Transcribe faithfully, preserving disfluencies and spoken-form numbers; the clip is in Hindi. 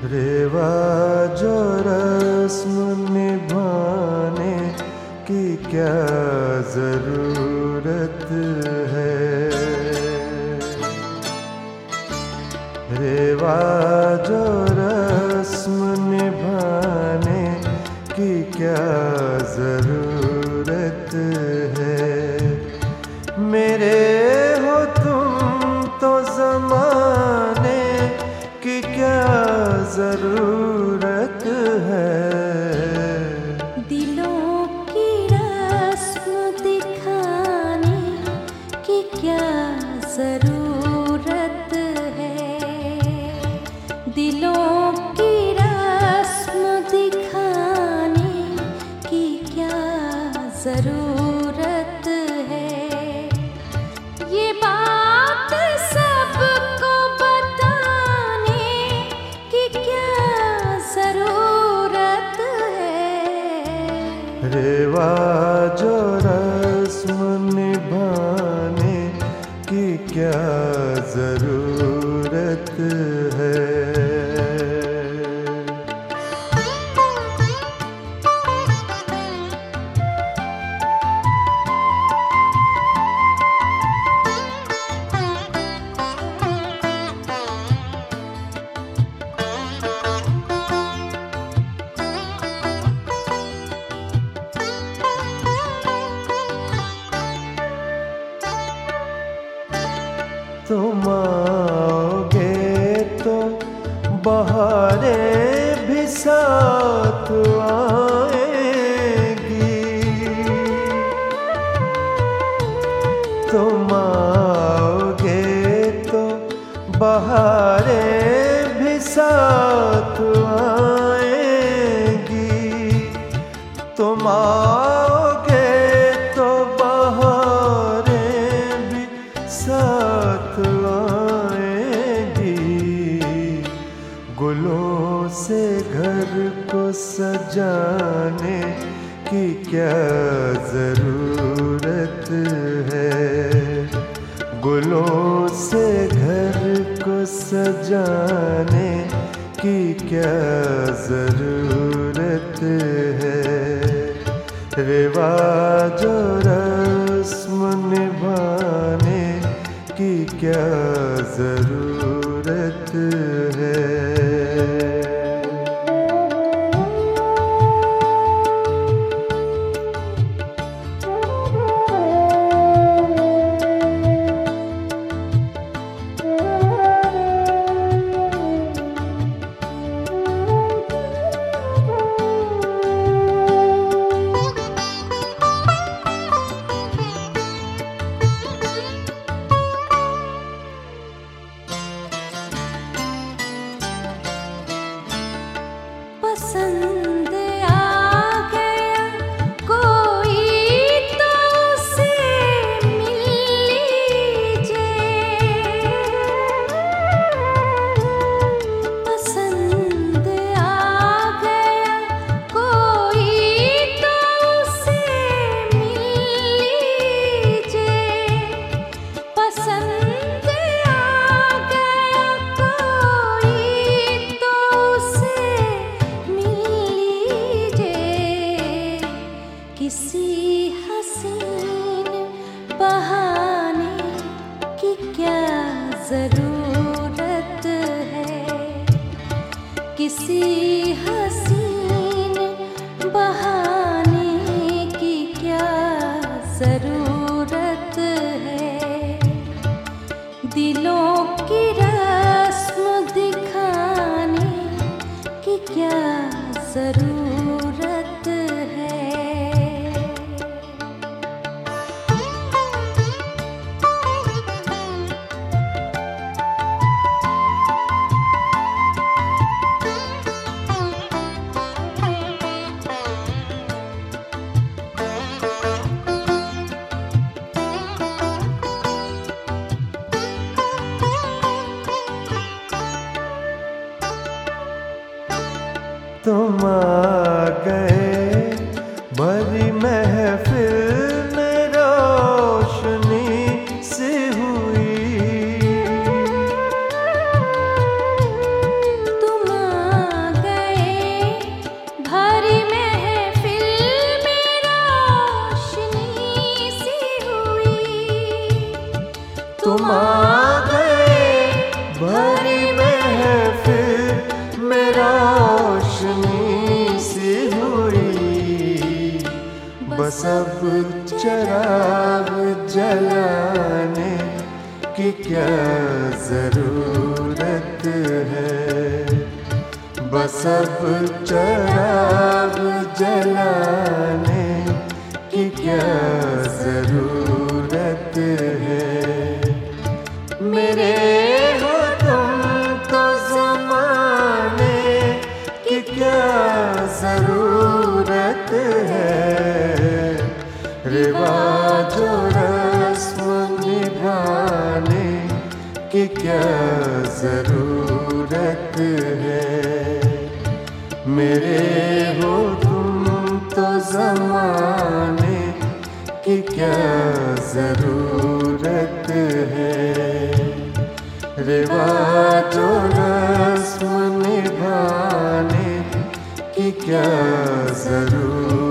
रिवाज और रस्म निभाने की क्या जरूरत है। रिवाज और रस्म निभाने की क्या जरूरत है। मेरे हो तुम तो ज़माने की क्या जरूरत है। दिलों की रस्म दिखाने की क्या जरूरत है। दिलों की रस्म दिखाने की क्या जरूरत है। ये बात सबको बताने की क्या जरूरत है। रिवाज और रस्म निभाने की क्या जरूरत है। तुम आओगे तो बहारें भी साथ आएंगी। तुम आओगे तो बहारें भी साथ आएंगी। तुम आओगे तो बहारें भी साथ आएंगी। गुलों से घर को सजाने की क्या जरूरत है। गुलों से घर को सजाने की क्या जरूरत है। रिवाज और रस्म निभाने की क्या जरूरत है। पसंद आ गया कोई तो उसे मिल लीजिए। पसंद आ गया कोई तो उसे मिल लीजिए। पसंद आ गया कोई तो उसे किसी हसीन बहाने की क्या जरूरत है। किसी हसीन बहाने की क्या जरूरत है। दिलों की रस्म दिखाने की क्या जरूरत है। तुम आ गए भरी महफिल में रोशनी सी हुई। तुम आ बस अब चिराग जलाने की क्या जरूरत है, बस अब चिराग जलाने की क्या जरूरत है। मेरे हो तुम तो ज़माने की क्या जरूरत है, रिवाज और रस्म निभाने की क्या जरूरत है। मेरे हो तुम तो ज़माने की क्या जरूरत है, रिवाज और रस्म निभाने की क्या जरूरत